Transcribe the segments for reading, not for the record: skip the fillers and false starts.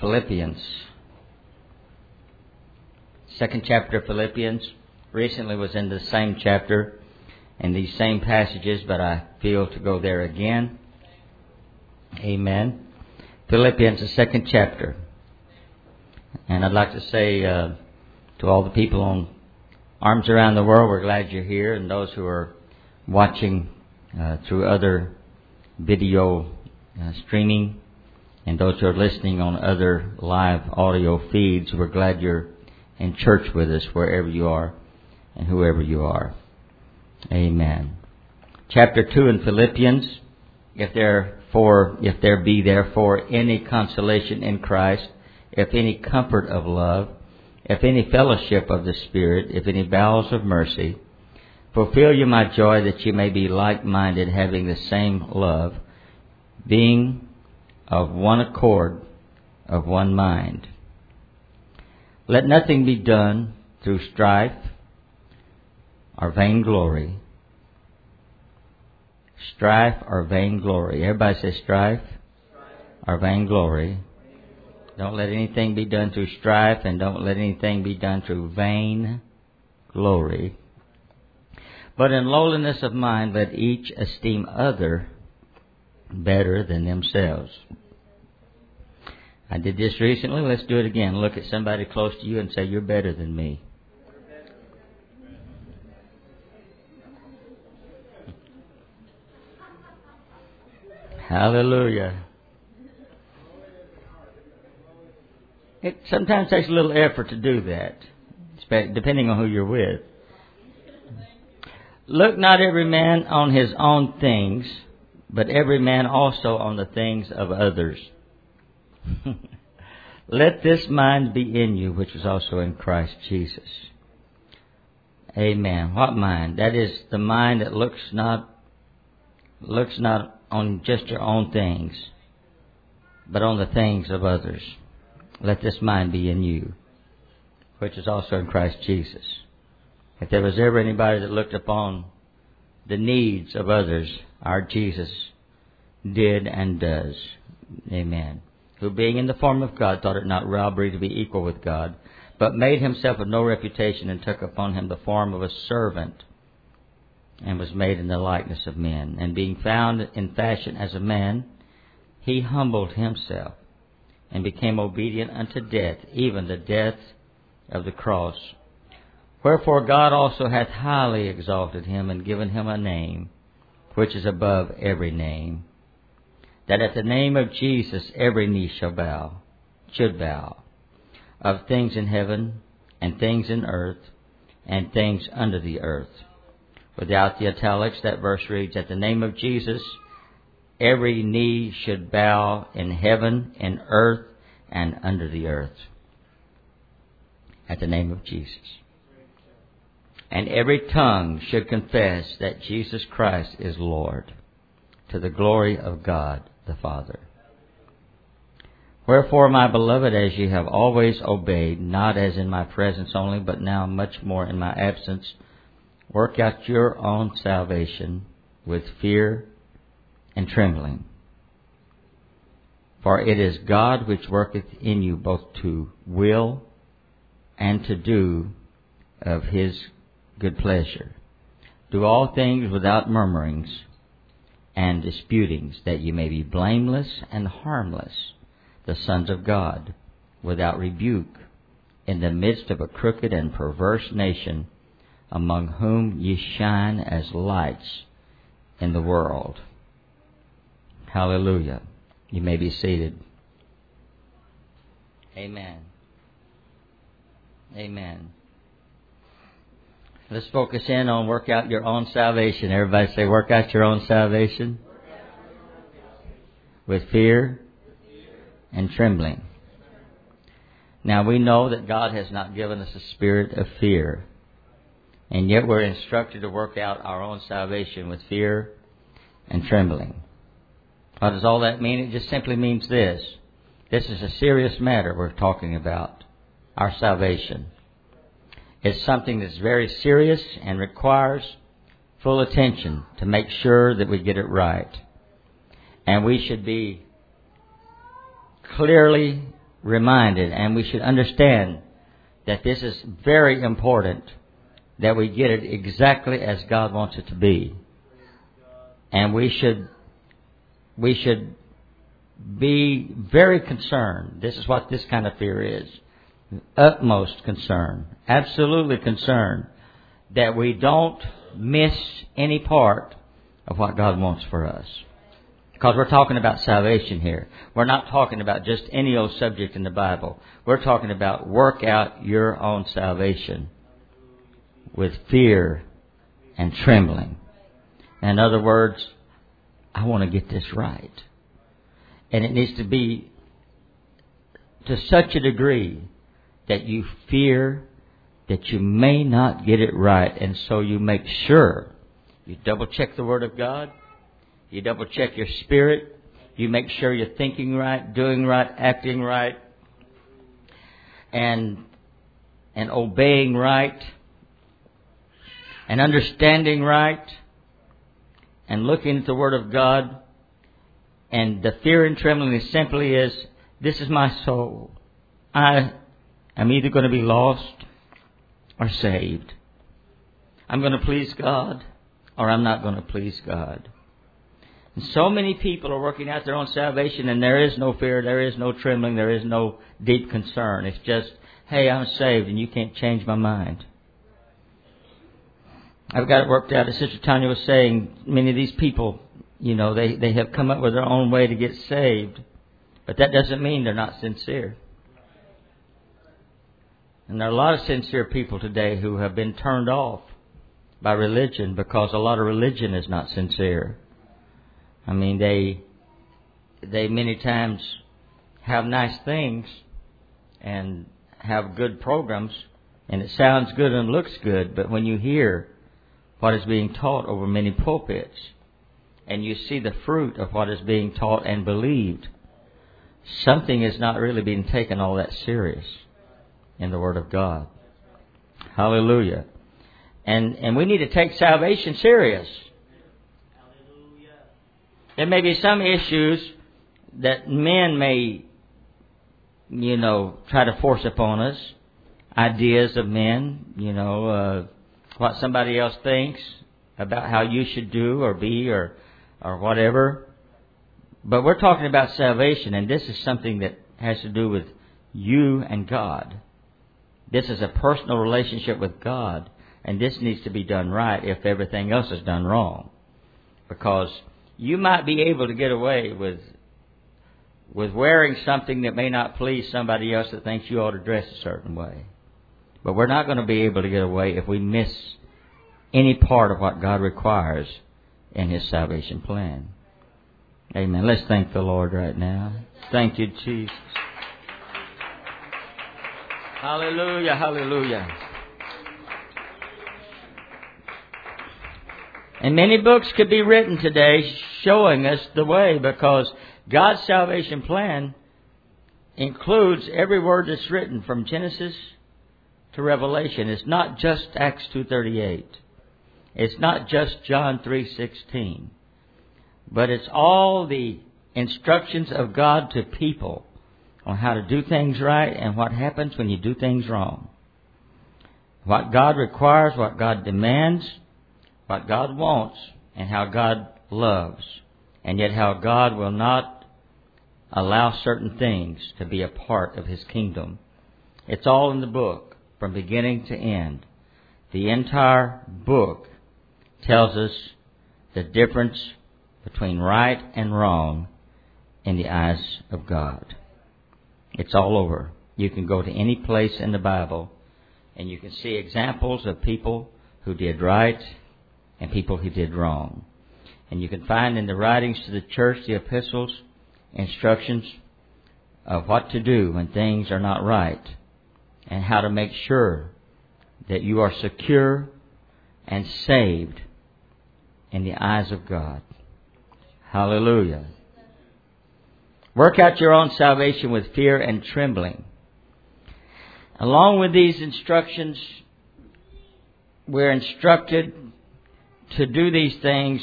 Philippians. Second chapter of Philippians. Recently was in the same chapter and these same passages, but I feel to go there again. Amen. Philippians, the second chapter. And I'd like to say to all the people on Arms Around the World, we're glad you're here, and those who are watching through other video streaming, and those who are listening on other live audio feeds, we're glad you're in church with us wherever you are and whoever you are. Amen. Chapter 2 in Philippians. If there be therefore any consolation in Christ, if any comfort of love, if any fellowship of the Spirit, if any bowels of mercy, fulfill you my joy that you may be like-minded, having the same love, being of one accord, of one mind. Let nothing be done through strife or vainglory. Strife or vainglory. Everybody say strife or vainglory. Don't let anything be done through strife, and don't let anything be done through vain glory. But in lowliness of mind, let each esteem other better than themselves. I did this recently. Let's do it again. Look at somebody close to you and say, you're better than me. Hallelujah. It sometimes takes a little effort to do that, depending on who you're with. Look not every man on his own things, but every man also on the things of others. Let this mind be in you, which was also in Christ Jesus. Amen. What mind? That is the mind that looks not on just your own things, but on the things of others. Let this mind be in you, which is also in Christ Jesus. If there was ever anybody that looked upon the needs of others, our Jesus did and does. Amen. Who being in the form of God thought it not robbery to be equal with God, but made himself of no reputation, and took upon him the form of a servant, and was made in the likeness of men. And being found in fashion as a man, he humbled himself, and became obedient unto death, even the death of the cross. Wherefore God also hath highly exalted him, and given him a name which is above every name, that at the name of Jesus every knee should bow, of things in heaven, and things in earth, and things under the earth. Without the italics, that verse reads, at the name of Jesus every knee should bow in heaven, in earth, and under the earth. At the name of Jesus. And every tongue should confess that Jesus Christ is Lord, to the glory of God the Father. Wherefore, my beloved, as ye have always obeyed, not as in my presence only, but now much more in my absence, work out your own salvation with fear and trembling. For it is God which worketh in you both to will and to do of his good pleasure. Do all things without murmurings and disputings, that ye may be blameless and harmless, the sons of God, without rebuke, in the midst of a crooked and perverse nation, among whom ye shine as lights in the world. Hallelujah. You may be seated. Amen. Amen. Let's focus in on work out your own salvation. Everybody say, work out your own salvation with fear and trembling. Now we know that God has not given us a spirit of fear, and yet we're instructed to work out our own salvation with fear and trembling. What does all that mean? It just simply means this. This is a serious matter we're talking about, our salvation. It's something that's very serious and requires full attention to make sure that we get it right. And we should be clearly reminded, and we should understand that this is very important, that we get it exactly as God wants it to be. And we should be very concerned. This is what this kind of fear is. Utmost concern. Absolutely concerned that we don't miss any part of what God wants for us. Because we're talking about salvation here. We're not talking about just any old subject in the Bible. We're talking about work out your own salvation with fear and trembling. In other words, I want to get this right. And it needs to be to such a degree that you fear that you may not get it right. And so you make sure you double check the Word of God. You double check your spirit. You make sure you're thinking right, doing right, acting right, and obeying right, and understanding right, and looking at the Word of God. And the fear and trembling simply is, this is my soul. I am either going to be lost or saved. I'm going to please God or I'm not going to please God. And so many people are working out their own salvation, and there is no fear, there is no trembling, there is no deep concern. It's just, hey, I'm saved and you can't change my mind. I've got it worked out. As Sister Tanya was saying, many of these people, they have come up with their own way to get saved. But that doesn't mean they're not sincere. And there are a lot of sincere people today who have been turned off by religion because a lot of religion is not sincere. I mean, they many times have nice things and have good programs, and it sounds good and looks good, but when you hear what is being taught over many pulpits, and you see the fruit of what is being taught and believed, something is not really being taken all that serious in the Word of God. Hallelujah. And we need to take salvation serious. There may be some issues that men may, try to force upon us. Ideas of men, what somebody else thinks about how you should do or be or whatever. But we're talking about salvation, and this is something that has to do with you and God. This is a personal relationship with God, and this needs to be done right if everything else is done wrong. Because you might be able to get away with wearing something that may not please somebody else that thinks you ought to dress a certain way. But we're not going to be able to get away if we miss any part of what God requires in His salvation plan. Amen. Let's thank the Lord right now. Thank you, Jesus. Hallelujah, hallelujah. And many books could be written today showing us the way, because God's salvation plan includes every word that's written from Genesis to Revelation. It's not just Acts 2:38. It's not just John 3:16. But it's all the instructions of God to people on how to do things right and what happens when you do things wrong. What God requires, what God demands, what God wants, and how God loves. And yet how God will not allow certain things to be a part of His kingdom. It's all in the book, from beginning to end. The entire book tells us the difference between right and wrong in the eyes of God. It's all over. You can go to any place in the Bible and you can see examples of people who did right and people who did wrong. And you can find in the writings to the church, the epistles, instructions of what to do when things are not right, and how to make sure that you are secure and saved in the eyes of God. Hallelujah. Work out your own salvation with fear and trembling. Along with these instructions, we're instructed to do these things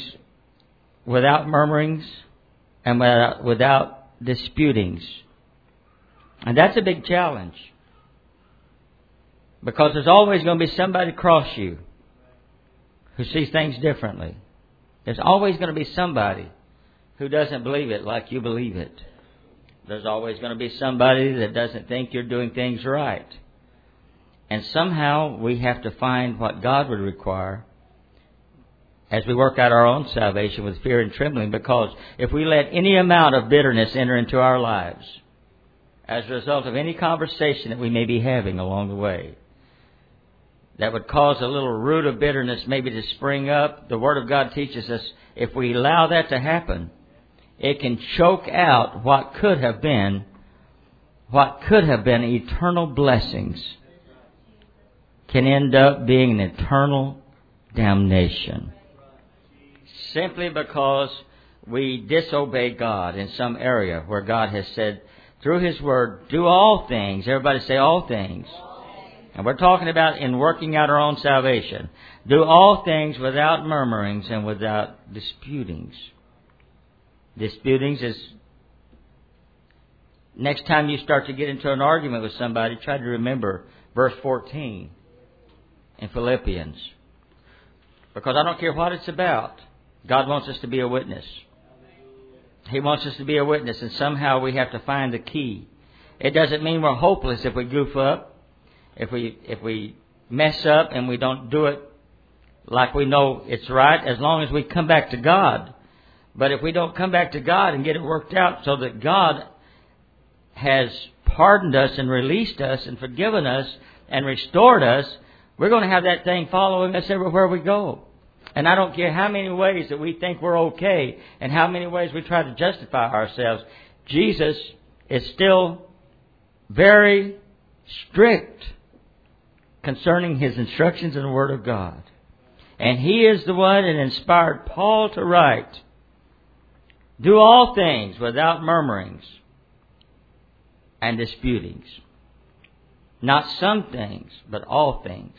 without murmurings and without disputings. And that's a big challenge. Because there's always going to be somebody across you who sees things differently. There's always going to be somebody who doesn't believe it like you believe it. There's always going to be somebody that doesn't think you're doing things right. And somehow we have to find what God would require as we work out our own salvation with fear and trembling, because if we let any amount of bitterness enter into our lives as a result of any conversation that we may be having along the way, that would cause a little root of bitterness maybe to spring up, the Word of God teaches us if we allow that to happen, it can choke out what could have been eternal blessings, can end up being an eternal damnation. Simply because we disobey God in some area where God has said through His Word, do all things. Everybody say all things. And we're talking about in working out our own salvation. Do all things without murmurings and without disputings. Disputings is, next time you start to get into an argument with somebody, try to remember verse 14 in Philippians. Because I don't care what it's about, God wants us to be a witness. He wants us to be a witness, and somehow we have to find the key. It doesn't mean we're hopeless if we goof up. If we mess up and we don't do it like we know it's right, as long as we come back to God. But if we don't come back to God and get it worked out so that God has pardoned us and released us and forgiven us and restored us, we're going to have that thing following us everywhere we go. And I don't care how many ways that we think we're okay and how many ways we try to justify ourselves. Jesus is still very strict concerning His instructions in the Word of God. And He is the one that inspired Paul to write, do all things without murmurings and disputings. Not some things, but all things.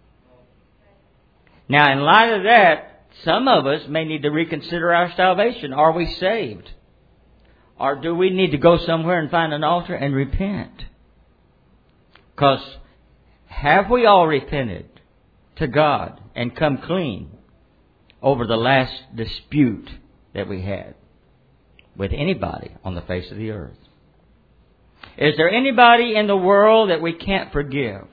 Now, in light of that, some of us may need to reconsider our salvation. Are we saved? Or do we need to go somewhere and find an altar and repent? Because have we all repented to God and come clean over the last dispute that we had with anybody on the face of the earth? Is there anybody in the world that we can't forgive?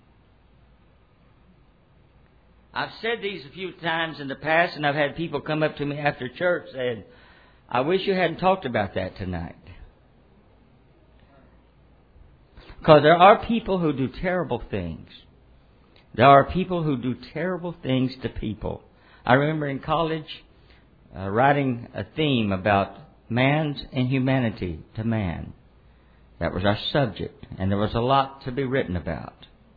I've said these a few times in the past, and I've had people come up to me after church saying, I wish you hadn't talked about that tonight. Because there are people who do terrible things. There are people who do terrible things to people. I remember in college writing a theme about man's inhumanity to man. That was our subject, and there was a lot to be written about.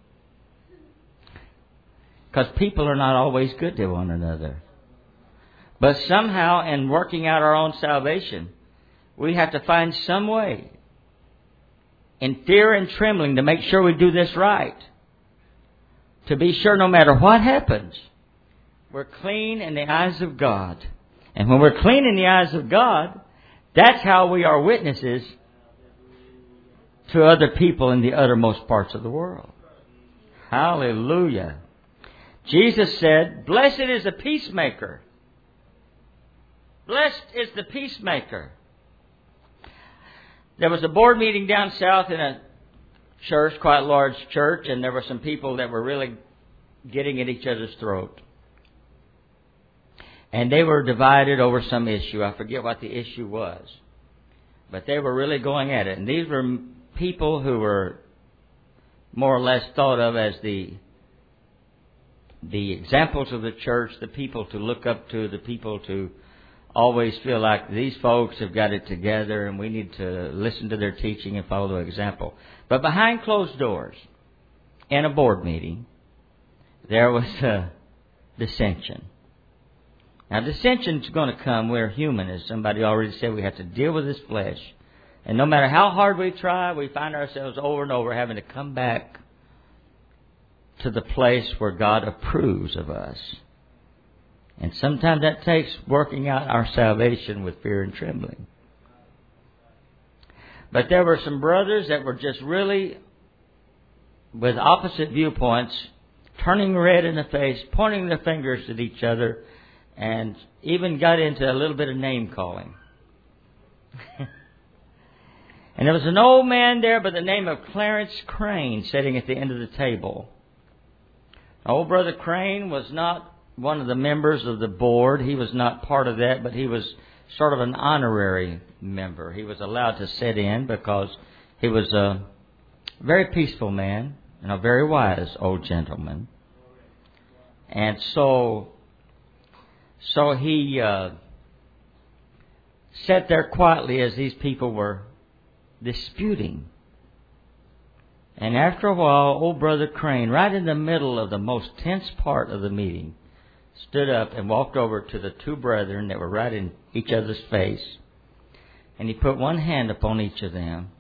Because people are not always good to one another. But somehow, in working out our own salvation, we have to find some way, in fear and trembling, to make sure we do this right. To be sure no matter what happens, we're clean in the eyes of God. And when we're clean in the eyes of God, that's how we are witnesses to other people in the uttermost parts of the world. Hallelujah. Jesus said, blessed is the peacemaker. Blessed is the peacemaker. There was a board meeting down south in a church, quite a large church, and there were some people that were really getting at each other's throat. And they were divided over some issue. I forget what the issue was. But they were really going at it. And these were people who were more or less thought of as the examples of the church, the people to look up to, the people to always feel like these folks have got it together and we need to listen to their teaching and follow their example. But behind closed doors, in a board meeting, there was a dissension. Now, dissension's going to come. We're human, as somebody already said. We have to deal with this flesh. And no matter how hard we try, we find ourselves over and over having to come back to the place where God approves of us. And sometimes that takes working out our salvation with fear and trembling. But there were some brothers that were just really with opposite viewpoints, turning red in the face, pointing their fingers at each other, and even got into a little bit of name calling. And there was an old man there by the name of Clarence Crane sitting at the end of the table. Old Brother Crane was not one of the members of the board. He was not part of that, but he was sort of an honorary member. He was allowed to sit in because he was a very peaceful man and a very wise old gentleman. And so he sat there quietly as these people were disputing. And after a while, old Brother Crane, right in the middle of the most tense part of the meeting, stood up and walked over to the two brethren that were right in each other's face. And he put one hand upon each of them.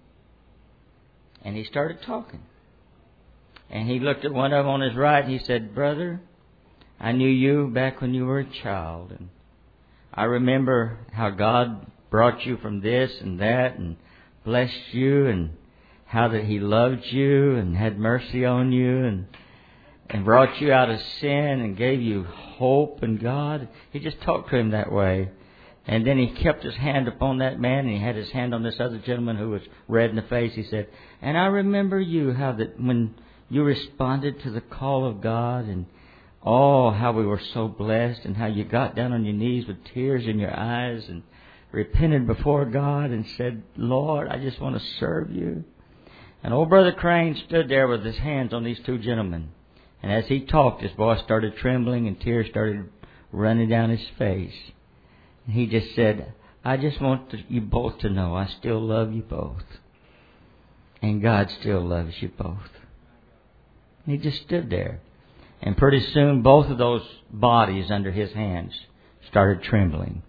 And he started talking. And he looked at one of them on his right and he said, "Brother, I knew you back when you were a child. And I remember how God brought you from this and that and blessed you, and how that He loved you and had mercy on you and brought you out of sin and gave you hope in God." He just talked to him that way. And then he kept his hand upon that man, and he had his hand on this other gentleman who was red in the face. He said, "And I remember you, how that when you responded to the call of God, and how we were so blessed, and how you got down on your knees with tears in your eyes and repented before God and said, 'Lord, I just want to serve you.'" And old Brother Crane stood there with his hands on these two gentlemen. And as he talked, his voice started trembling and tears started running down his face. And he just said, "I just want you both to know I still love you both. And God still loves you both." And he just stood there. And pretty soon both of those bodies under his hands started trembling.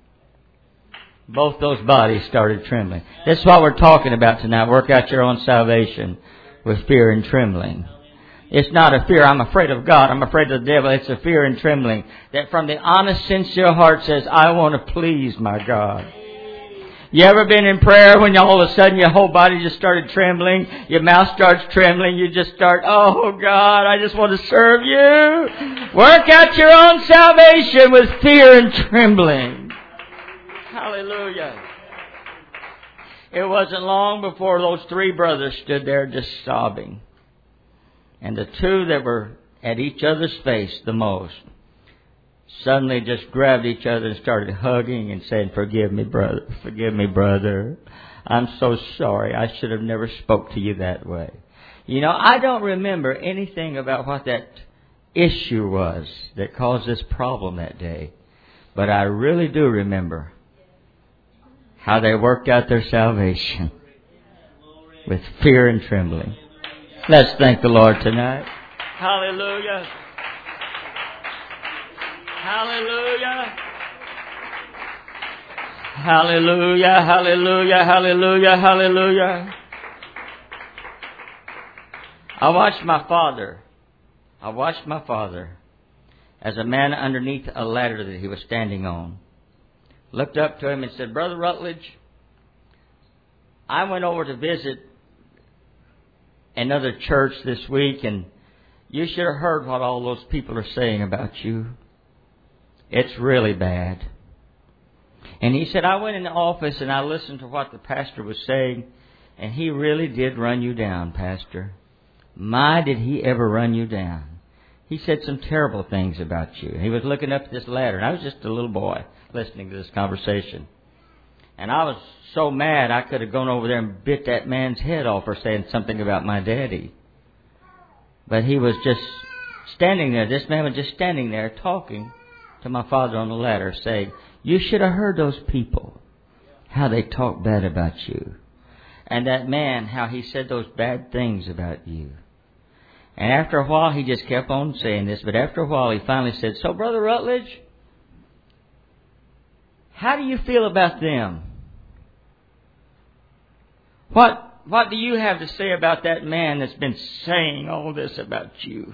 Both those bodies started trembling. This is what we're talking about tonight. Work out your own salvation with fear and trembling. It's not a fear, I'm afraid of God, I'm afraid of the devil. It's a fear and trembling that from the honest, sincere heart says, "I want to please my God." You ever been in prayer when all of a sudden your whole body just started trembling? Your mouth starts trembling. You just start, "Oh God, I just want to serve you." Work out your own salvation with fear and trembling. Hallelujah. It wasn't long before those three brothers stood there just sobbing. And the two that were at each other's face the most suddenly just grabbed each other and started hugging and saying, "Forgive me, brother. Forgive me, brother. I'm so sorry. I should have never spoke to you that way." You know, I don't remember anything about what that issue was that caused this problem that day. But I really do remember how they worked out their salvation with fear and trembling. Let's thank the Lord tonight. Hallelujah. Hallelujah. Hallelujah. Hallelujah. Hallelujah. Hallelujah. I watched my father as a man underneath a ladder that he was standing on looked up to him and said, "Brother Rutledge, I went over to visit another church this week, and you should have heard what all those people are saying about you. It's really bad." And he said, "I went in the office and I listened to what the pastor was saying, and he really did run you down, Pastor. My, did he ever run you down. He said some terrible things about you." He was looking up at this ladder, and I was just a little boy listening to this conversation. And I was so mad I could have gone over there and bit that man's head off for saying something about my daddy. But he was just standing there. This man was just standing there talking to my father on the ladder, saying, "You should have heard those people, how they talk bad about you. And that man, how he said those bad things about you." And after a while, he just kept on saying this. But after a while, he finally said, "So, Brother Rutledge, how do you feel about them? What do you have to say about that man that's been saying all this about you?"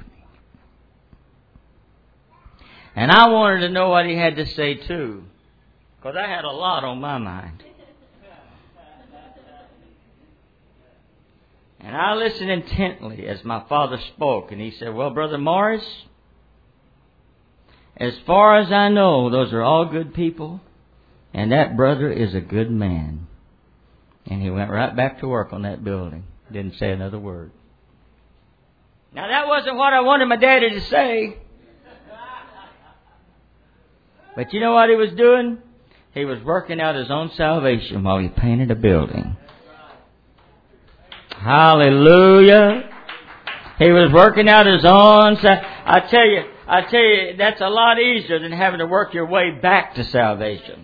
And I wanted to know what he had to say too, because I had a lot on my mind. And I listened intently as my father spoke. And he said, well, Brother Morris, as far as I know, those are all good people. And that brother is a good man. And he went right back to work on that building. Didn't say another word. Now that wasn't what I wanted my daddy to say. But you know what he was doing? He was working out his own salvation while he painted a building. Hallelujah. He was working out his own I tell you, that's a lot easier than having to work your way back to salvation.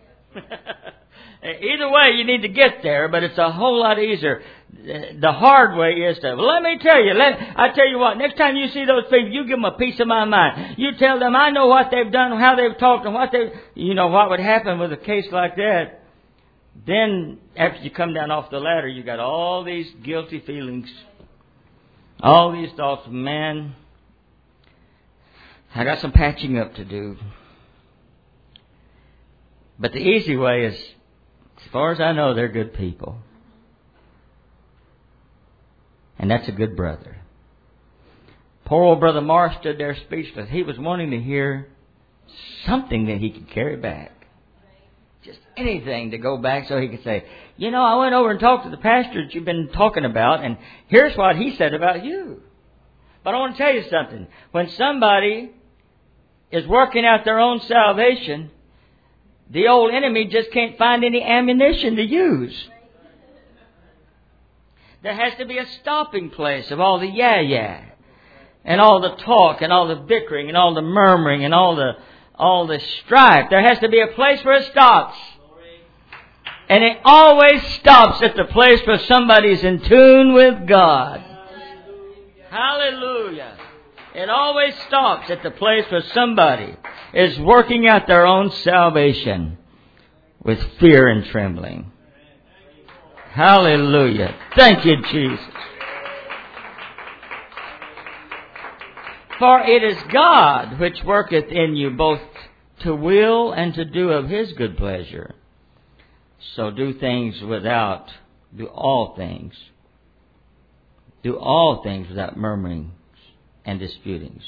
Either way, you need to get there, but it's a whole lot easier. The hard way is to, let me tell you, I tell you what, next time you see those people, you give them a piece of my mind. You tell them, I know what they've done, how they've talked, and you know what would happen with a case like that. Then, after you come down off the ladder, you got all these guilty feelings, all these thoughts, man, I got some patching up to do. But the easy way is, as far as I know, they're good people. And that's a good brother. Poor old Brother Morris stood there speechless. He was wanting to hear something that he could carry back. Just anything to go back so he could say, you know, I went over and talked to the pastor that you've been talking about, and here's what he said about you. But I want to tell you something. When somebody is working out their own salvation, the old enemy just can't find any ammunition to use. There has to be a stopping place of all the yeah, and all the talk, and all the bickering, and all the murmuring, and all the strife. There has to be a place where it stops. And it always stops at the place where somebody's in tune with God. Hallelujah. It always stops at the place where somebody is working out their own salvation with fear and trembling. Hallelujah. Thank you, Jesus. For it is God which worketh in you both to will and to do of His good pleasure. So do all things without murmuring and disputings.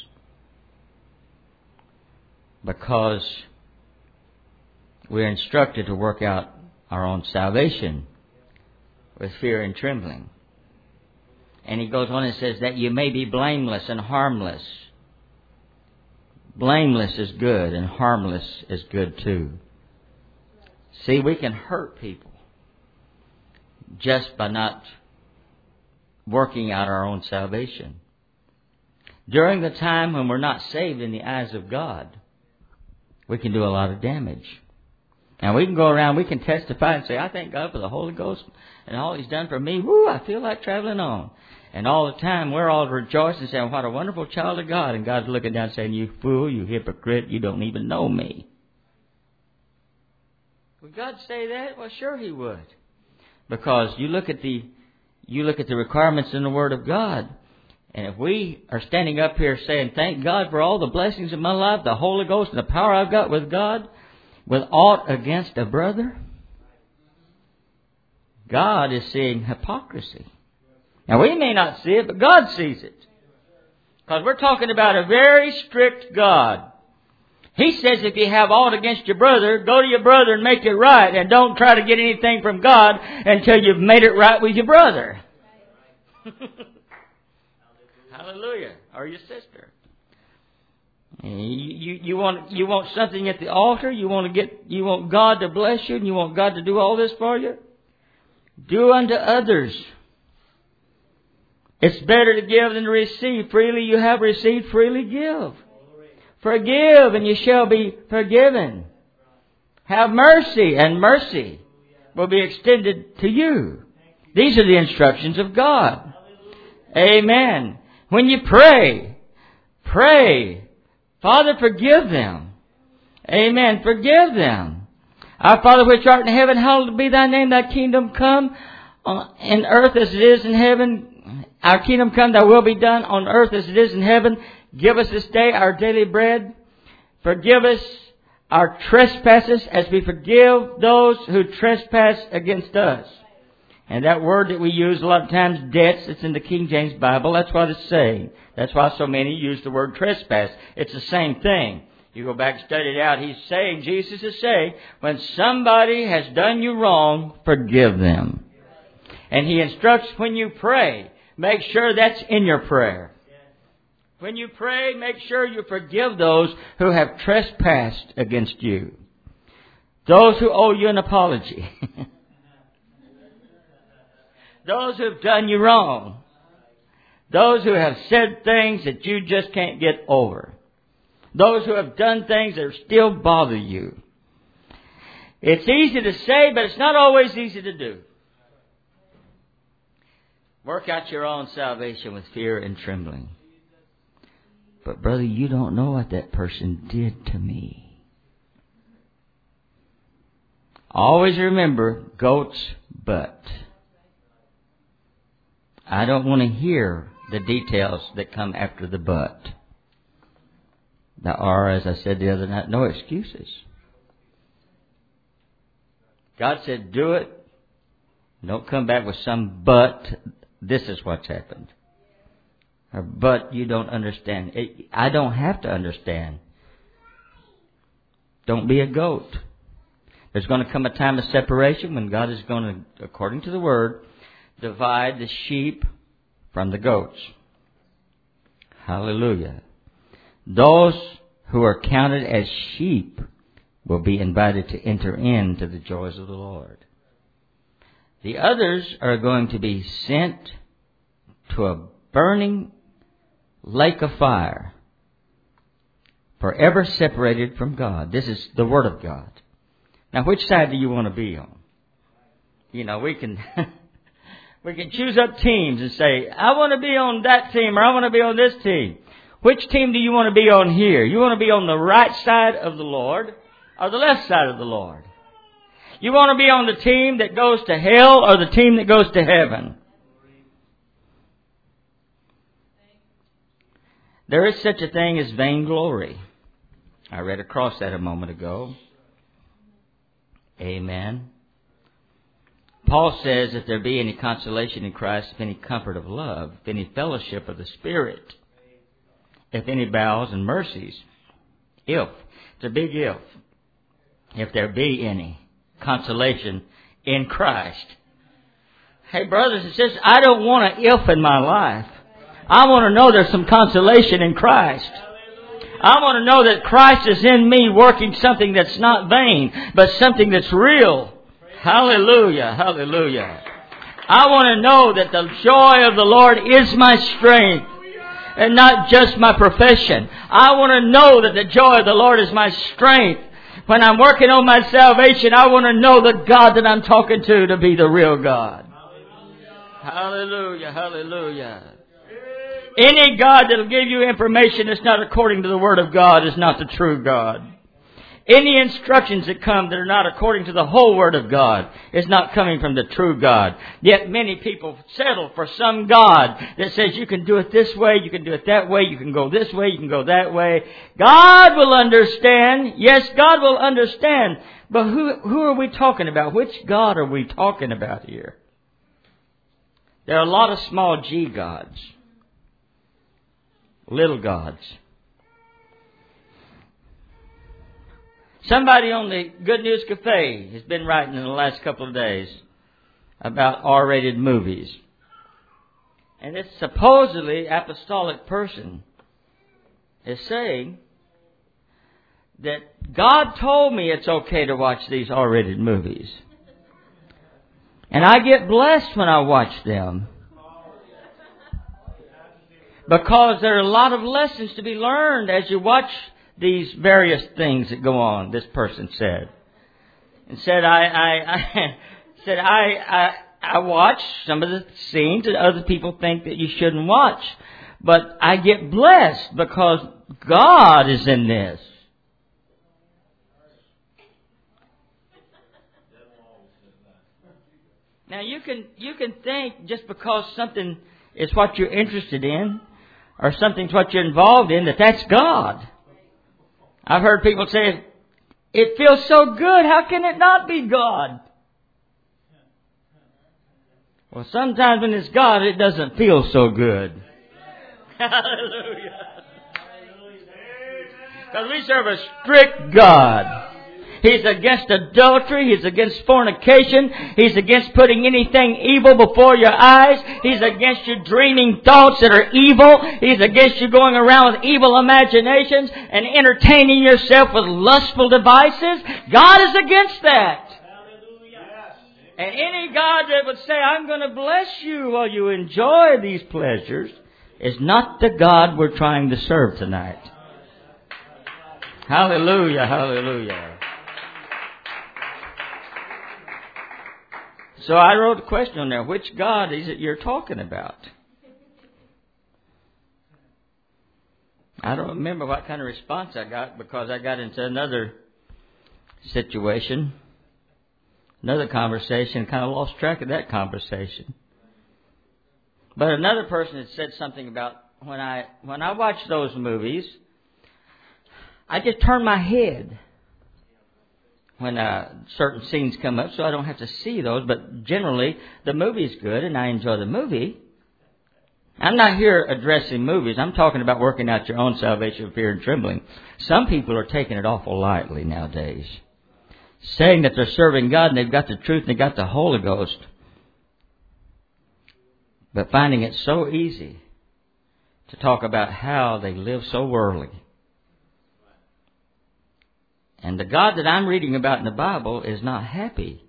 Because we're instructed to work out our own salvation with fear and trembling. And he goes on and says that you may be blameless and harmless. Blameless is good and harmless is good too. See, we can hurt people just by not working out our own salvation. During the time when we're not saved in the eyes of God, we can do a lot of damage. And we can go around, we can testify and say, I thank God for the Holy Ghost and all He's done for me. Woo, I feel like traveling on. And all the time we're all rejoicing, saying, what a wonderful child of God. And God's looking down saying, you fool, you hypocrite, you don't even know me. Would God say that? Well, sure He would. Because you look at the requirements in the Word of God. And if we are standing up here saying, thank God for all the blessings in my life, the Holy Ghost and the power I've got with God, with aught against a brother, God is seeing hypocrisy. Now we may not see it, but God sees it. Because we're talking about a very strict God. He says if you have aught against your brother, go to your brother and make it right. And don't try to get anything from God until you've made it right with your brother. Hallelujah. Or your sister. You want something at the altar? You want God to bless you and you want God to do all this for you? Do unto others. It's better to give than to receive. Freely you have received, freely give. Forgive and you shall be forgiven. Have mercy and mercy will be extended to you. These are the instructions of God. Amen. When you pray, Father, forgive them. Amen. Forgive them. Our Father which art in heaven, hallowed be thy name. Thy kingdom come in earth as it is in heaven. Our kingdom come, thy will be done on earth as it is in heaven. Give us this day our daily bread. Forgive us our trespasses as we forgive those who trespass against us. And that word that we use a lot of times, debts, it's in the King James Bible. That's what it's saying. That's why so many use the word trespass. It's the same thing. You go back and study it out. He's saying, Jesus is saying, when somebody has done you wrong, forgive them. And He instructs when you pray, make sure that's in your prayer. When you pray, make sure you forgive those who have trespassed against you. Those who owe you an apology. Those who have done you wrong. Those who have said things that you just can't get over. Those who have done things that still bother you. It's easy to say, but it's not always easy to do. Work out your own salvation with fear and trembling. But brother, you don't know what that person did to me. Always remember, goat's butt. I don't want to hear the details that come after the but. There are, as I said the other night, no excuses. God said, do it. Don't come back with some but. This is what's happened. Or but you don't understand. I don't have to understand. Don't be a goat. There's going to come a time of separation when God is going to, according to the Word, divide the sheep from the goats. Hallelujah. Those who are counted as sheep will be invited to enter into the joys of the Lord. The others are going to be sent to a burning lake of fire, forever separated from God. This is the Word of God. Now, which side do you want to be on? You know, we can we can choose up teams and say, I want to be on that team or I want to be on this team. Which team do you want to be on here? You want to be on the right side of the Lord or the left side of the Lord? You want to be on the team that goes to hell or the team that goes to heaven? There is such a thing as vainglory. I read across that a moment ago. Amen. Paul says, if there be any consolation in Christ, if any comfort of love, if any fellowship of the Spirit, if any bowels and mercies, if, it's a big if there be any consolation in Christ. Hey, brothers and sisters, I don't want an if in my life. I want to know there's some consolation in Christ. I want to know that Christ is in me working something that's not vain, but something that's real. Hallelujah, hallelujah. I want to know that the joy of the Lord is my strength and not just my profession. I want to know that the joy of the Lord is my strength. When I'm working on my salvation, I want to know the God that I'm talking to be the real God. Hallelujah, hallelujah. Any God that will give you information that's not according to the Word of God is not the true God. Any instructions that come that are not according to the whole Word of God is not coming from the true God. Yet many people settle for some God that says you can do it this way, you can do it that way, you can go this way, you can go that way. God will understand. Yes, God will understand. But who are we talking about? Which God are we talking about here? There are a lot of small G gods. Little gods. Somebody on the Good News Cafe has been writing in the last couple of days about R-rated movies. And this supposedly apostolic person is saying that God told me it's okay to watch these R-rated movies. And I get blessed when I watch them. Because there are a lot of lessons to be learned as you watch these various things that go on, this person said. And said, I watch some of the scenes that other people think that you shouldn't watch. But I get blessed because God is in this. Now you can think just because something is what you're interested in, or something's what you're involved in, that's God. I've heard people say, it feels so good, how can it not be God? Well, sometimes when it's God, it doesn't feel so good. Hallelujah. Because we serve a strict God. He's against adultery. He's against fornication. He's against putting anything evil before your eyes. He's against you dreaming thoughts that are evil. He's against you going around with evil imaginations and entertaining yourself with lustful devices. God is against that. And any God that would say, I'm going to bless you while you enjoy these pleasures, is not the God we're trying to serve tonight. Hallelujah, hallelujah. So I wrote a question on there. Which God is it you're talking about? I don't remember what kind of response I got because I got into another situation, another conversation, kind of lost track of that conversation. But another person had said something about when I watch those movies, I just turn my head when certain scenes come up, so I don't have to see those. But generally, the movie's good, and I enjoy the movie. I'm not here addressing movies. I'm talking about working out your own salvation with fear and trembling. Some people are taking it awful lightly nowadays, saying that they're serving God and they've got the truth and they've got the Holy Ghost, but finding it so easy to talk about how they live so worldly. And the God that I'm reading about in the Bible is not happy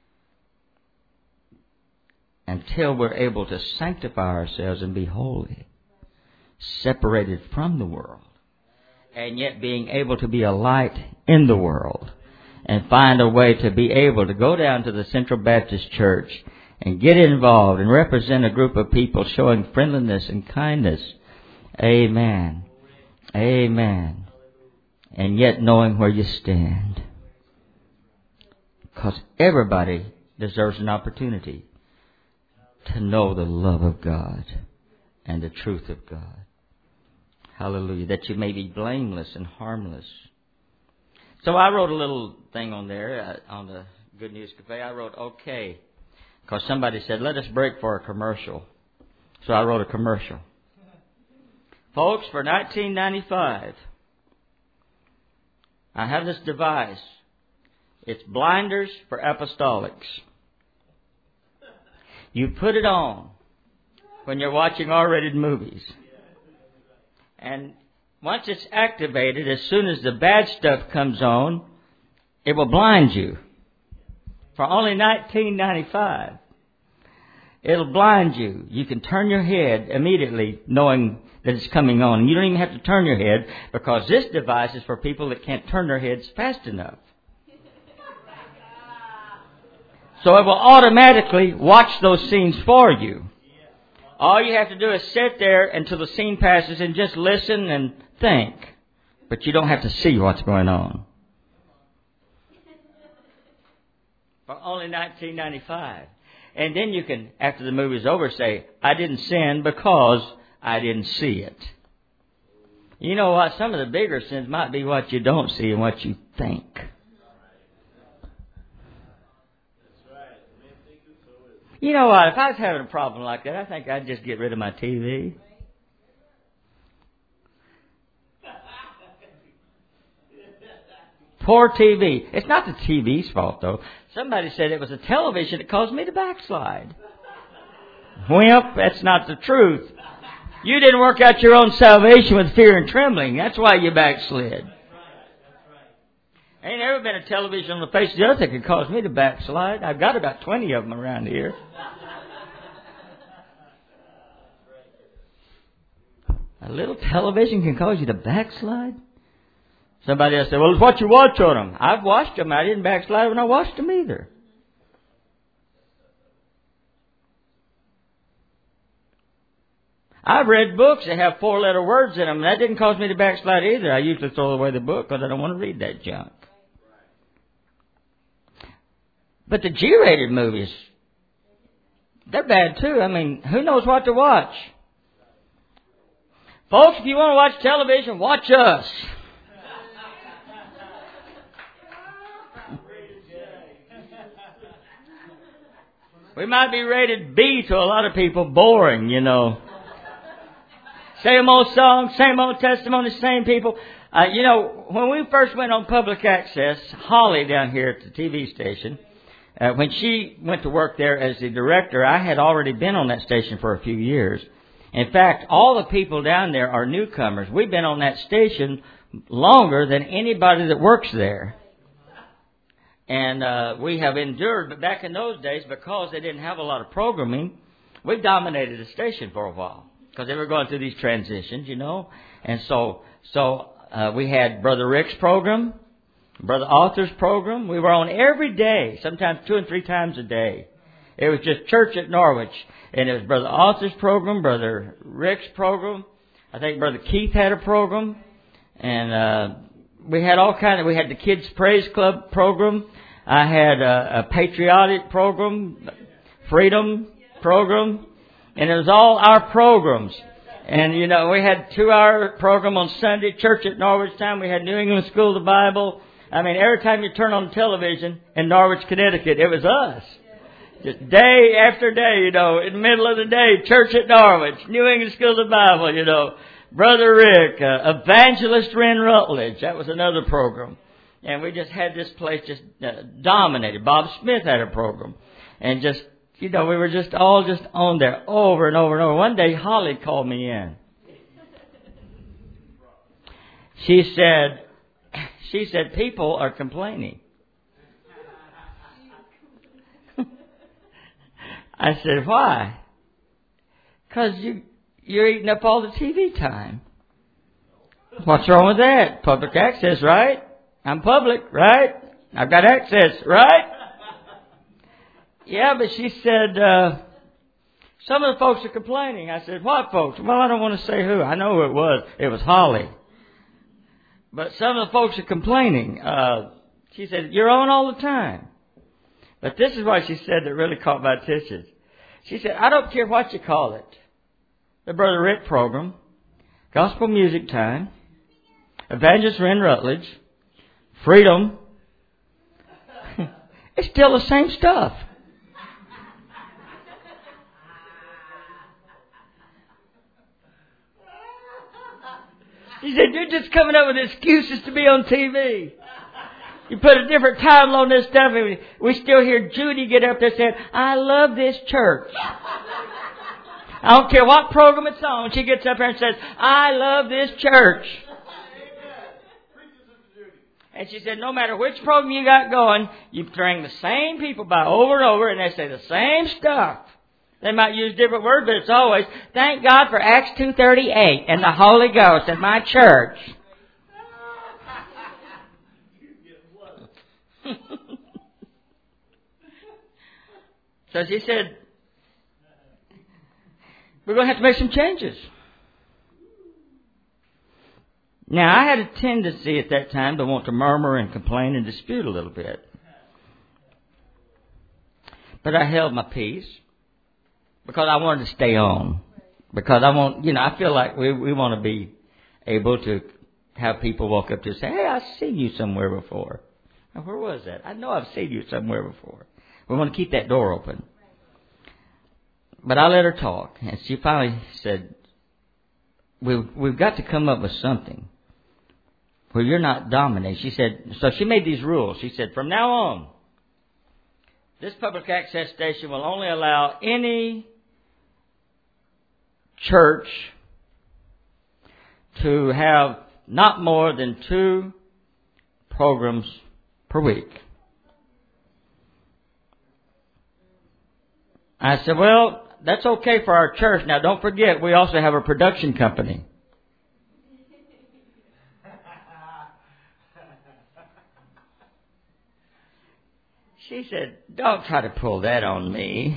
until we're able to sanctify ourselves and be holy, separated from the world, and yet being able to be a light in the world and find a way to be able to go down to the Central Baptist Church and get involved and represent a group of people showing friendliness and kindness. Amen. Amen. And yet knowing where you stand. Because everybody deserves an opportunity to know the love of God and the truth of God. Hallelujah. That you may be blameless and harmless. So I wrote a little thing on there, on the Good News Cafe. I wrote, okay. Because somebody said, let us break for a commercial. So I wrote a commercial. Folks, for 1995... I have this device. It's blinders for apostolics. You put it on when you're watching R-rated movies. And once it's activated, as soon as the bad stuff comes on, it will blind you. For only $19.95. It'll blind you. You can turn your head immediately knowing that it's coming on. And you don't even have to turn your head because this device is for people that can't turn their heads fast enough. So it will automatically watch those scenes for you. All you have to do is sit there until the scene passes and just listen and think. But you don't have to see what's going on. For only $19.95. And then you can, after the movie's over, say, I didn't sin because I didn't see it. You know what? Some of the bigger sins might be what you don't see and what you think. You know what? If I was having a problem like that, I think I'd just get rid of my TV. Poor TV. It's not the TV's fault, though. Somebody said it was the television that caused me to backslide. Well, that's not the truth. You didn't work out your own salvation with fear and trembling. That's why you backslid. Ain't ever been a television on the face of the earth that could cause me to backslide. I've got about 20 of them around here. A little television can cause you to backslide? Somebody else said, well, it's what you watch on them. I've watched them. I didn't backslide when I watched them either. I've read books that have 4-letter words in them. That didn't cause me to backslide either. I usually throw away the book because I don't want to read that junk. But the G-rated movies, they're bad too. I mean, who knows what to watch? Folks, if you want to watch television, watch us. We might be rated B to a lot of people, boring, you know. Same old songs, same old testimony, same people. When we first went on public access, Holly down here at the TV station, when she went to work there as the director, I had already been on that station for a few years. In fact, all the people down there are newcomers. We've been on that station longer than anybody that works there. And we have endured, but back in those days, because they didn't have a lot of programming, we dominated the station for a while. Because they were going through these transitions, you know. And so we had Brother Rick's program, Brother Arthur's program. We were on every day, sometimes 2 and 3 times a day. It was just church at Norwich. And it was Brother Arthur's program, Brother Rick's program. I think Brother Keith had a program. And we had all kinds of, we had the Kids Praise Club program. I had a patriotic program, freedom program. And it was all our programs. And, you know, we had 2-hour program on Sunday, church at Norwich time. We had New England School of the Bible. I mean, every time you turn on television in Norwich, Connecticut, it was us. Just day after day, you know, in the middle of the day, church at Norwich, New England School of the Bible, you know. Brother Rick, Evangelist Ren Rutledge, that was another program. And we just had this place just dominated. Bob Smith had a program. And just, you know, we were just all just on there over and over and over. One day, Holly called me in. She said, people are complaining. I said, why? Because you're eating up all the TV time. What's wrong with that? Public access, right? I'm public, right? I've got access, right? Yeah, but she said, some of the folks are complaining. I said, what folks? Well, I don't want to say who. I know who it was. It was Holly. But some of the folks are complaining. She said, you're on all the time. But this is what she said that really caught my attention. She said, I don't care what you call it. The Brother Rick program, Gospel Music Time, Evangelist Ren Rutledge, Freedom. It's still the same stuff. She said, you're just coming up with excuses to be on TV. You put a different title on this stuff, and we still hear Judy get up there saying, I love this church. I don't care what program it's on. She gets up there and says, I love this church. And she said, no matter which program you got going, you bring the same people by over and over, and they say the same stuff. They might use different words, but it's always, thank God for Acts 2:38 and the Holy Ghost at my church. So she said, we're going to have to make some changes. Now, I had a tendency at that time to want to murmur and complain and dispute a little bit. But I held my peace because I wanted to stay on. Because I feel like we want to be able to have people walk up to us and say, hey, I've seen you somewhere before. Now, where was that? I know I've seen you somewhere before. We want to keep that door open. But I let her talk. And she finally said, we've got to come up with something where you're not dominating. She said, so she made these rules. She said, from now on, this public access station will only allow any church to have not more than 2 programs per week. I said, well, that's okay for our church. Now, don't forget, we also have a production company. She said, don't try to pull that on me.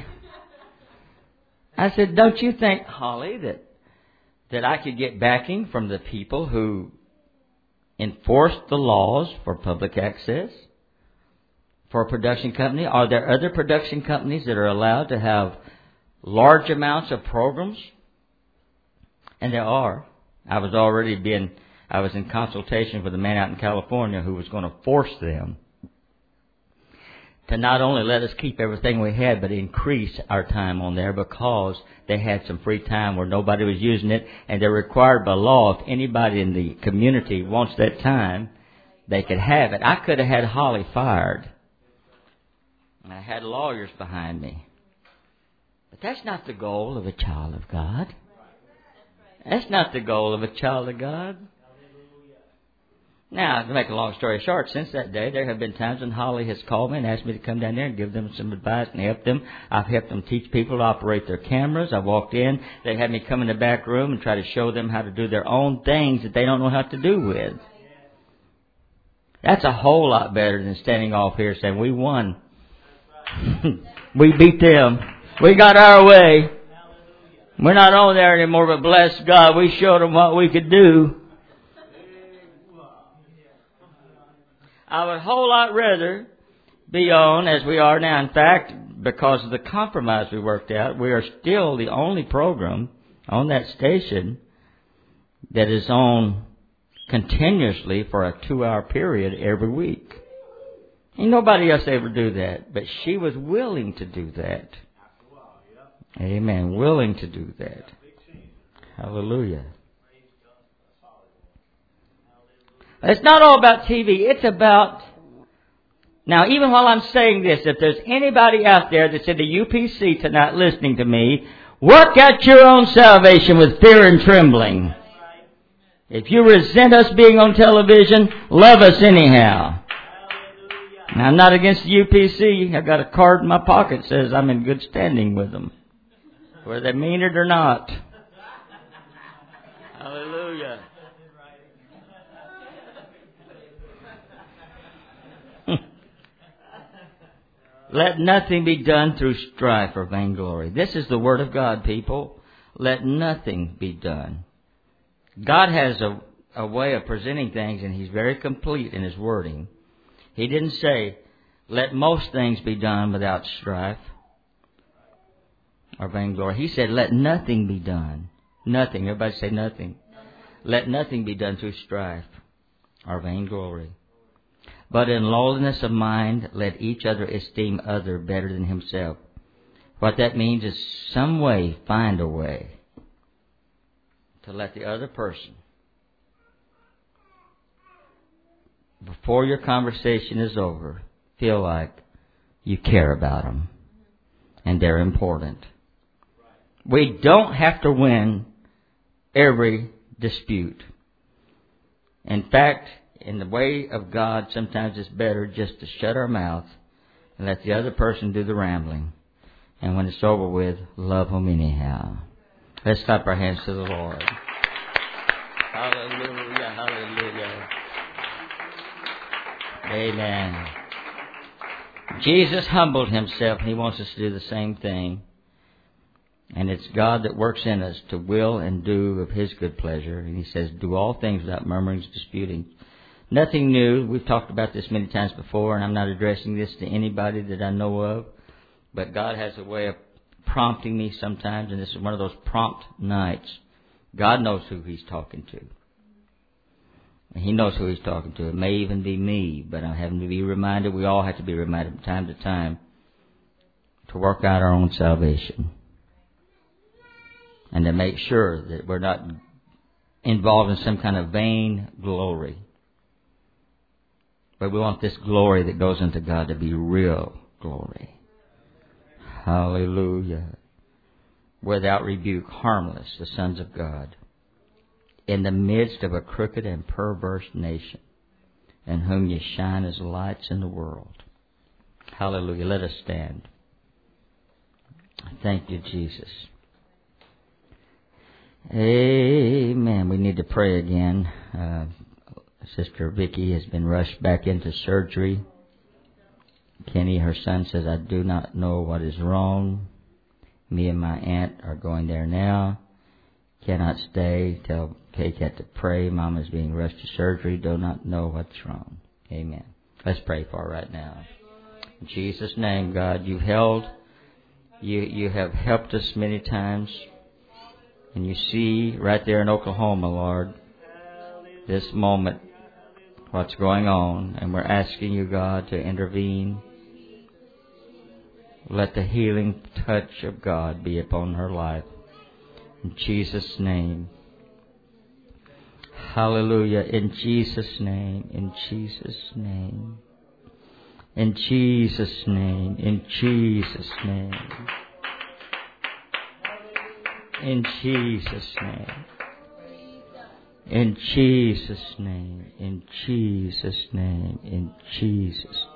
I said, don't you think, Holly, that I could get backing from the people who enforce the laws for public access for a production company? Are there other production companies that are allowed to have large amounts of programs? And there are. I was in consultation with a man out in California who was going to force them. to not only let us keep everything we had, but increase our time on there, because they had some free time where nobody was using it, and they're required by law, if anybody in the community wants that time, they could have it. I could have had Holly fired. And I had lawyers behind me. But that's not the goal of a child of God. That's not the goal of a child of God. Now, to make a long story short, since that day, there have been times when Holly has called me and asked me to come down there and give them some advice and help them. I've helped them teach people to operate their cameras. I walked in. They had me come in the back room and try to show them how to do their own things that they don't know how to do with. That's a whole lot better than standing off here saying, we won. We beat them. We got our way. We're not on there anymore, but bless God, we showed them what we could do. I would a whole lot rather be on as we are now. In fact, because of the compromise we worked out, we are still the only program on that station that is on continuously for a 2-hour period every week. Ain't nobody else ever do that, but she was willing to do that. Amen. Willing to do that. Hallelujah. It's not all about TV. It's about... Now, even while I'm saying this, if there's anybody out there that's in the UPC tonight listening to me, work out your own salvation with fear and trembling. If you resent us being on television, love us anyhow. Now, I'm not against the UPC. I've got a card in my pocket that says I'm in good standing with them, whether they mean it or not. Hallelujah. Let nothing be done through strife or vainglory. This is the Word of God, people. Let nothing be done. God has a way of presenting things, and He's very complete in His wording. He didn't say, let most things be done without strife or vainglory. He said, let nothing be done. Nothing. Everybody say nothing. Let nothing be done through strife or vainglory. But in lowliness of mind, let each other esteem other better than himself. What that means is some way, find a way to let the other person, before your conversation is over, feel like you care about them and they're important. We don't have to win every dispute. In fact, in the way of God, sometimes it's better just to shut our mouth and let the other person do the rambling. And when it's over with, love them anyhow. Let's clap our hands to the Lord. Hallelujah, hallelujah. Amen. Jesus humbled Himself, and He wants us to do the same thing. And it's God that works in us to will and do of His good pleasure. And He says, do all things without murmurings, disputing. Nothing new. We've talked about this many times before, and I'm not addressing this to anybody that I know of. But God has a way of prompting me sometimes, and this is one of those prompt nights. God knows who He's talking to. He knows who He's talking to. It may even be me, but I'm having to be reminded. We all have to be reminded from time to time to work out our own salvation. And to make sure that we're not involved in some kind of vain glory. But we want this glory that goes into God to be real glory. Hallelujah. Without rebuke, harmless, the sons of God, in the midst of a crooked and perverse nation, in whom ye shine as lights in the world. Hallelujah. Let us stand. Thank you, Jesus. Amen. We need to pray again. Sister Vicky has been rushed back into surgery. Kenny, her son, says, I do not know what is wrong. Me and my aunt are going there now. Cannot stay. Tell Kate to pray. Mom is being rushed to surgery. Do not know what's wrong. Amen. Let's pray for her right now. In Jesus' name, God, you have helped us many times. And you see right there in Oklahoma, Lord, this moment, what's going on. And we're asking you, God, to intervene Let the healing touch of God be upon her life. In Jesus' name. Hallelujah. In Jesus' name. In Jesus' name. In Jesus' name. In Jesus' name. In Jesus' name. In Jesus' name. In Jesus' name. In Jesus.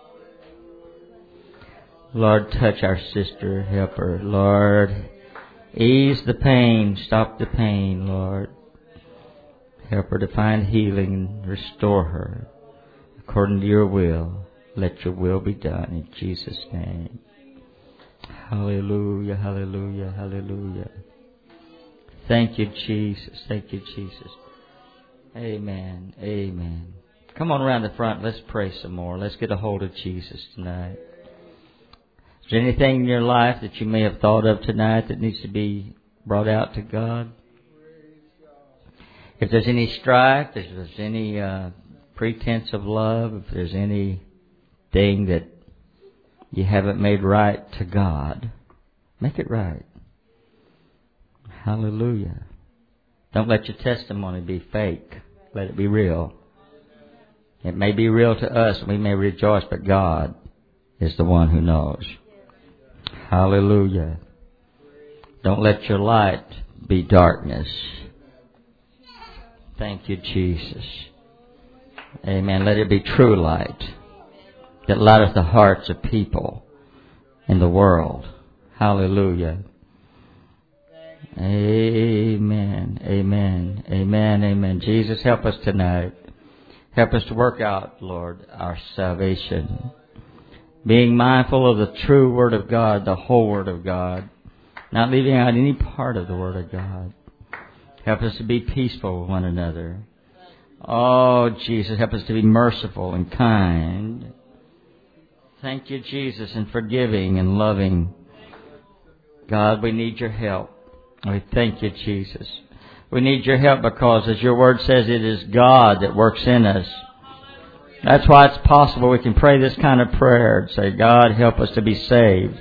Lord, touch our sister. Help her. Lord, ease the pain. Stop the pain, Lord. Help her to find healing and restore her according to your will. Let your will be done in Jesus' name. Hallelujah, hallelujah, hallelujah. Thank you, Jesus. Thank you, Jesus. Amen, amen. Come on around the front. Let's pray some more. Let's get a hold of Jesus tonight. Is there anything in your life that you may have thought of tonight that needs to be brought out to God? If there's any strife, if there's any pretense of love, if there's anything that you haven't made right to God, make it right. Hallelujah. Don't let your testimony be fake. Let it be real. It may be real to us, and we may rejoice, but God is the one who knows. Hallelujah. Don't let your light be darkness. Thank you, Jesus. Amen. Let it be true light that lighteth the hearts of people in the world. Hallelujah. Amen. Amen. Amen. Amen. Jesus, help us tonight. Help us to work out, Lord, our salvation. Being mindful of the true Word of God, the whole Word of God. Not leaving out any part of the Word of God. Help us to be peaceful with one another. Oh, Jesus, help us to be merciful and kind. Thank you, Jesus, and forgiving and loving. God, we need your help. We thank you, Jesus. We need your help because, as your word says, it is God that works in us. That's why it's possible we can pray this kind of prayer and say, God, help us to be saved.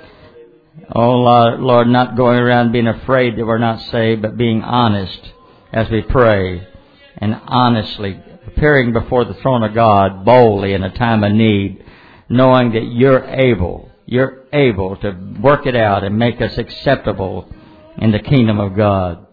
Oh, Lord, not going around being afraid that we're not saved, but being honest as we pray and honestly appearing before the throne of God boldly in a time of need, knowing that you're able to work it out and make us acceptable in the kingdom of God.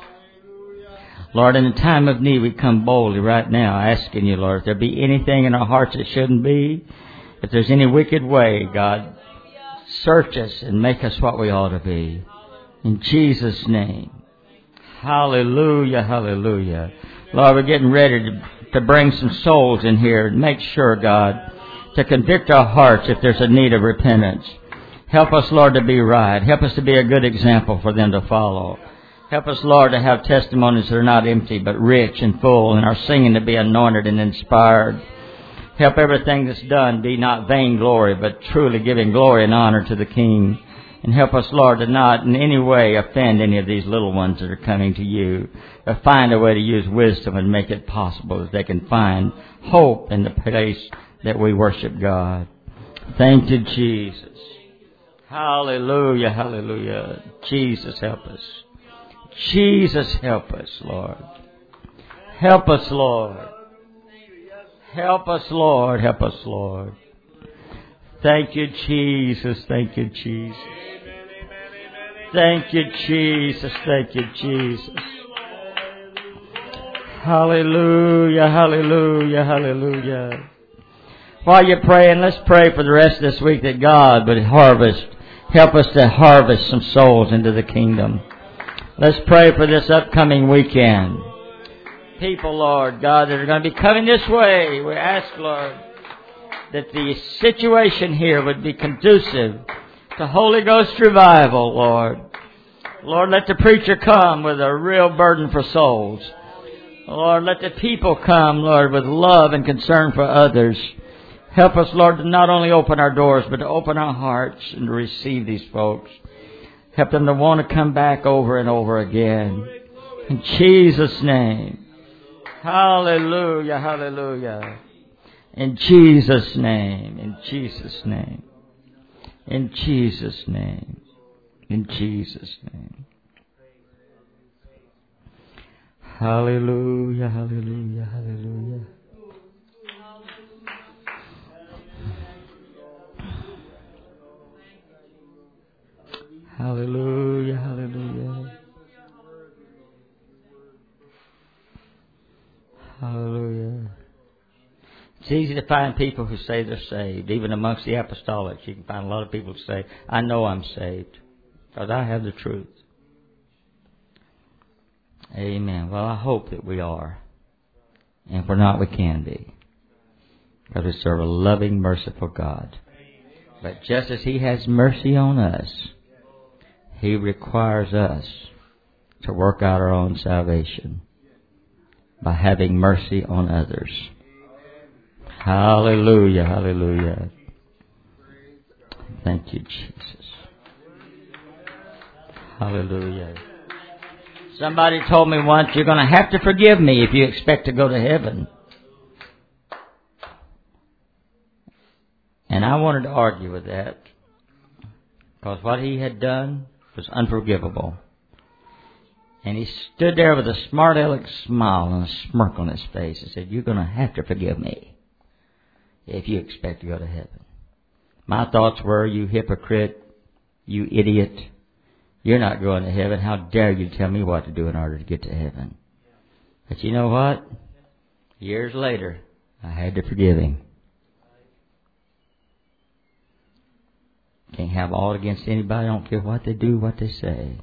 Lord, in a time of need, we come boldly right now asking you, Lord, if there be anything in our hearts that shouldn't be, if there's any wicked way, God, search us and make us what we ought to be. In Jesus' name. Hallelujah, hallelujah. Lord, we're getting ready to bring some souls in here and make sure, God, to convict our hearts if there's a need of repentance. Help us, Lord, to be right. Help us to be a good example for them to follow. Help us, Lord, to have testimonies that are not empty but rich and full, and our singing to be anointed and inspired. Help everything that's done be not vainglory, but truly giving glory and honor to the King. And help us, Lord, to not in any way offend any of these little ones that are coming to you, but find a way to use wisdom and make it possible that they can find hope in the place that we worship God. Thank you, Jesus. Hallelujah, hallelujah. Jesus, help us. Jesus, help us, Lord. Help us, Lord. Help us, Lord. Help us, Lord. Thank you, Jesus. Thank you, Jesus. Thank you, Jesus. Thank you, Jesus. Hallelujah, hallelujah, hallelujah. While you're praying, let's pray for the rest of this week that God would help us to harvest some souls into the kingdom. Let's pray for this upcoming weekend. People, Lord God, that are going to be coming this way, we ask, Lord, that the situation here would be conducive to Holy Ghost revival, Lord. Lord, let the preacher come with a real burden for souls. Lord, let the people come, Lord, with love and concern for others. Help us, Lord, to not only open our doors, but to open our hearts and to receive these folks. Help them to want to come back over and over again. In Jesus' name. Hallelujah, hallelujah. In Jesus' name, in Jesus' name. In Jesus' name. In Jesus' name. Hallelujah, hallelujah, hallelujah. Hallelujah, hallelujah. Hallelujah. It's easy to find people who say they're saved. Even amongst the apostolics, you can find a lot of people who say, I know I'm saved, because I have the truth. Amen. Well, I hope that we are. And if we're not, we can be. Because we serve a loving, merciful God. But just as He has mercy on us, He requires us to work out our own salvation by having mercy on others. Hallelujah, hallelujah. Thank you, Jesus. Hallelujah. Somebody told me once, you're going to have to forgive me if you expect to go to heaven. And I wanted to argue with that, because what he had done was unforgivable. And he stood there with a smart aleck smile and a smirk on his face and said, you're going to have to forgive me if you expect to go to heaven. My thoughts were, you hypocrite, you idiot, you're not going to heaven. How dare you tell me what to do in order to get to heaven? But you know what? Years later, I had to forgive him. Can't have all against anybody. I don't care what they do, what they say.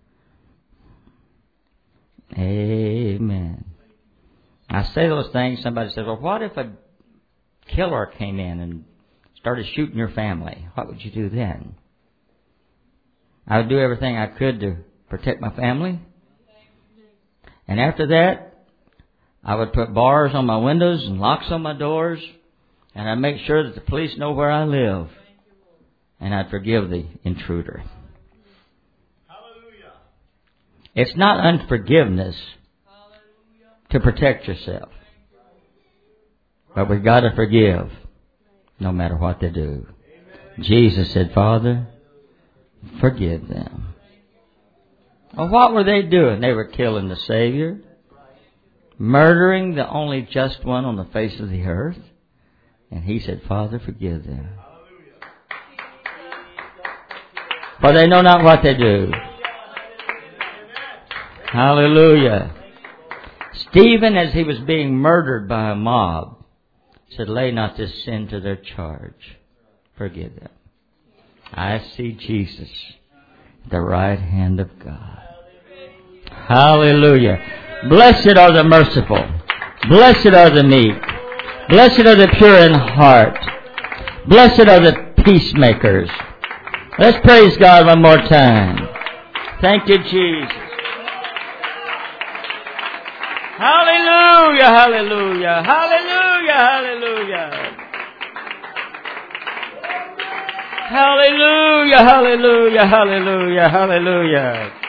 Amen. I say those things, somebody says, well, what if a killer came in and started shooting your family? What would you do then? I would do everything I could to protect my family. And after that, I would put bars on my windows and locks on my doors. And I'd make sure that the police know where I live. And I'd forgive the intruder. Hallelujah. It's not unforgiveness to protect yourself. But we've got to forgive no matter what they do. Jesus said, Father, forgive them. Well, what were they doing? They were killing the Savior, murdering the only just one on the face of the earth. And he said, Father, forgive them. For they know not what they do. Hallelujah. Stephen, as he was being murdered by a mob, said, lay not this sin to their charge. Forgive them. I see Jesus at the right hand of God. Hallelujah. Blessed are the merciful. Blessed are the meek. Blessed are the pure in heart. Blessed are the peacemakers. Let's praise God one more time. Thank you, Jesus. Hallelujah, hallelujah, hallelujah, hallelujah. Hallelujah, hallelujah, hallelujah, hallelujah.